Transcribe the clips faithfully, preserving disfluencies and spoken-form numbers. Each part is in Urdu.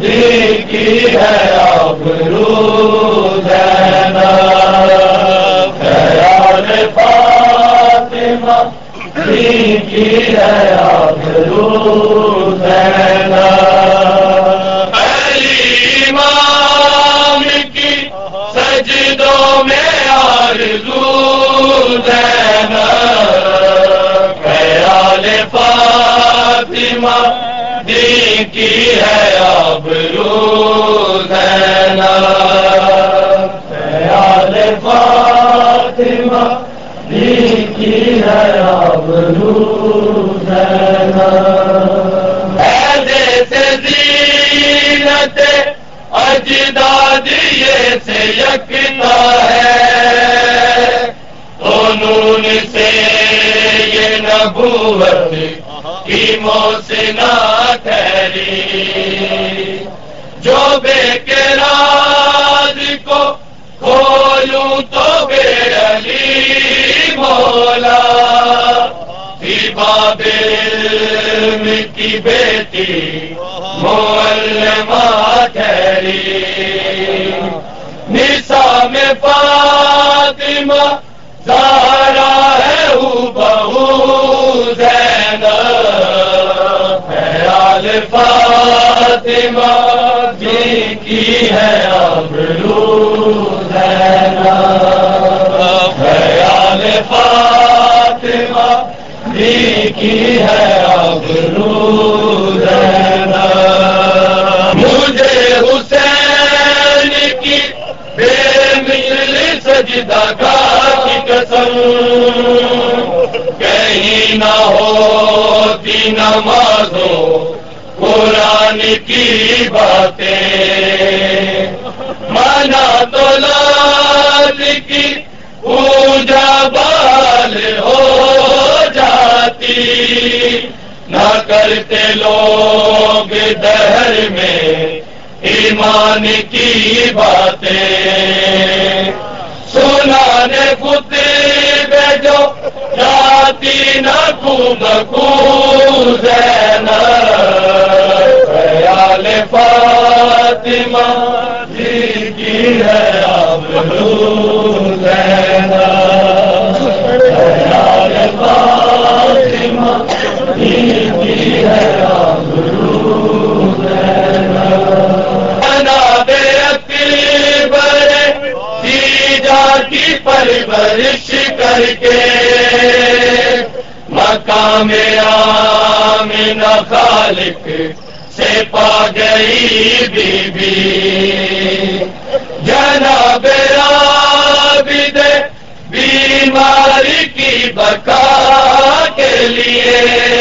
دین کی ہے آبرو زینب، خیال فاطمہ دین کی ہے آبرو زینب، علی امام کی سجدوں میں آرزو زینب، خیال فاطمہ دین کی ہے آبرو زینب، خیال فاطمہ دین کی ہے آبرو زینب، ایسے سے زینت اجداد یہ سے یکتا ہے، تو نون سے یہ نبوت کی موسنا ٹھہری، جو بے کے راز کو کھولوں تو بے علی مولا، تھی باب علم کی بیٹی معلمہ ٹھہری، نساء میں فاطمہ زہرا ہے ہو زینب، خیال فاطمہ دین کی ہے آبرو زینب، خیال فاطمہ دین کی ہے آبرو زینب، مجھے حسین کی بے مثل سجدہ گاہ کی قسم، کہیں نہ ہوتی نمازوں قرآن کی باتیں، مانا تو لال کی پوجا بال ہو جاتی، نہ کرتے لوگ دہر میں ایمان کی باتیں، سنانے خطبے جو جاتی نہ کو بکو زینب، خیال فاطمہ دین کی ہے آبرو زینب، خیال فاطمہ دین کی ہے آبرو زینب، جناب اکبر تیجا کی پرورش کر کے مقام آمنہ خالق سے پا گئی بی بی، جناب عابد بیماری کی بقا کے لیے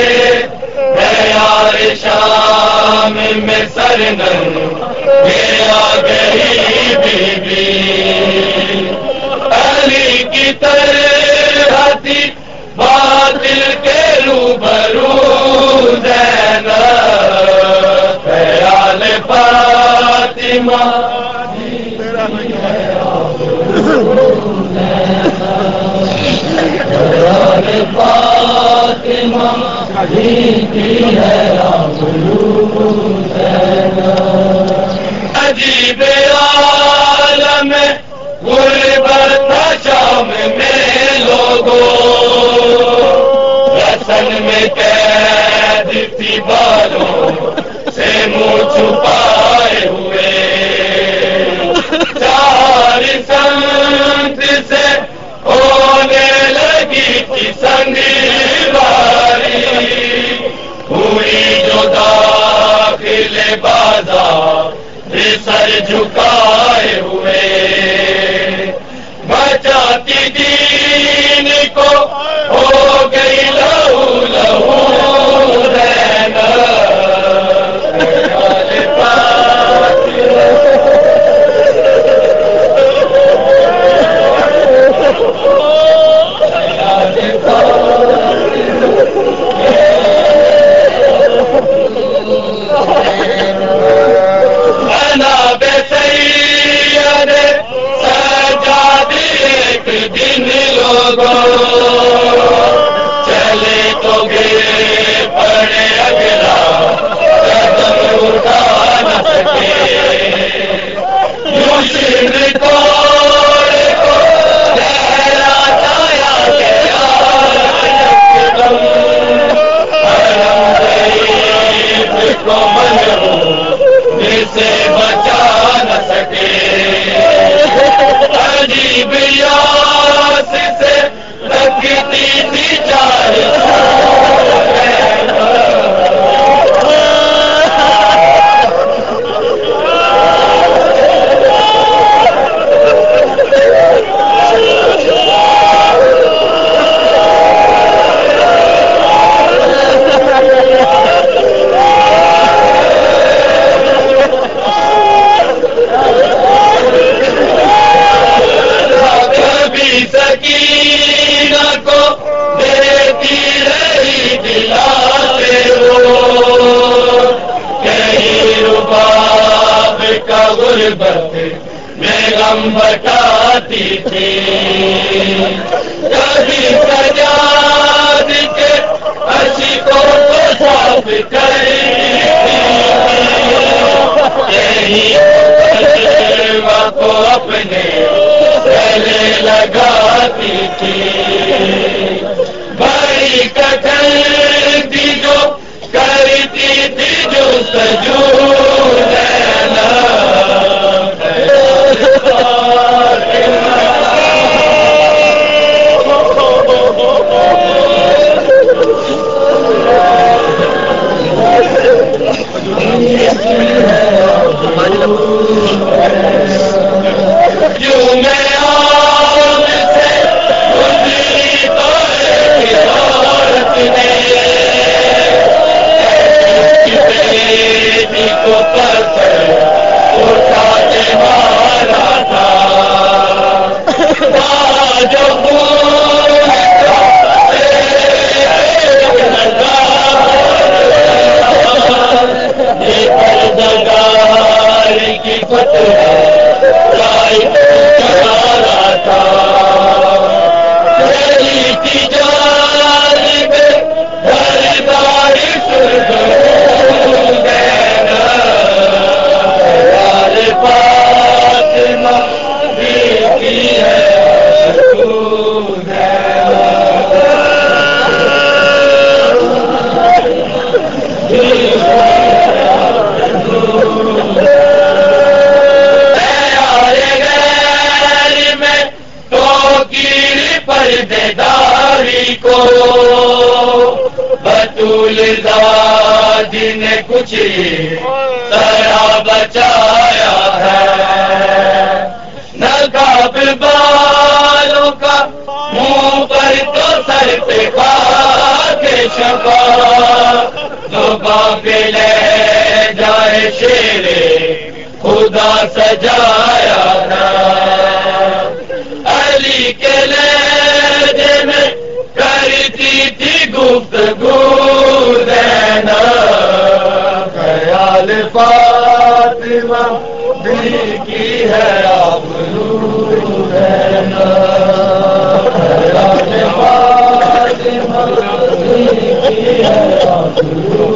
دیار شام میں سرنگ آ گئی بی بی، علی کی طرح تھی باطل کے روبرو زینب، خیال فاطمہ خیال فاطمہ دین کی ہے آبرو زینب، عجیب عالم غربت تھا شام میں لوگوں، رسن میں قید تھی بالوں سے منہ چھپائے ہوئے، چار سنت سے ہونے لگی تھی سنگ باری، ہوئی جو داخل بازار سر جھکائے ہوئے، بچاتی دین کو ہو گئی لہو لہو زینب، خیال فاطمہ میں غم بٹاتی تھی کبھی سجاد کے عشقوں کو صاف کرتی تھی کو اپنے گلے لگاتی تھی بڑی کٹھن تھی جو کرتی تھی جو سجو لینا نے کچھ طرح بچایا ہے نہ قابل بالوں کا منہ پر تو سر پہ خاک شفا تو پہ لے جائے شیر خدا سجایا ہے علی کے لہجے میں کرتی تھی گفتگو دینا خیال فاطمہ دل کی ہے آبرو دینا خیال فاطمہ دل کی ہے آبرو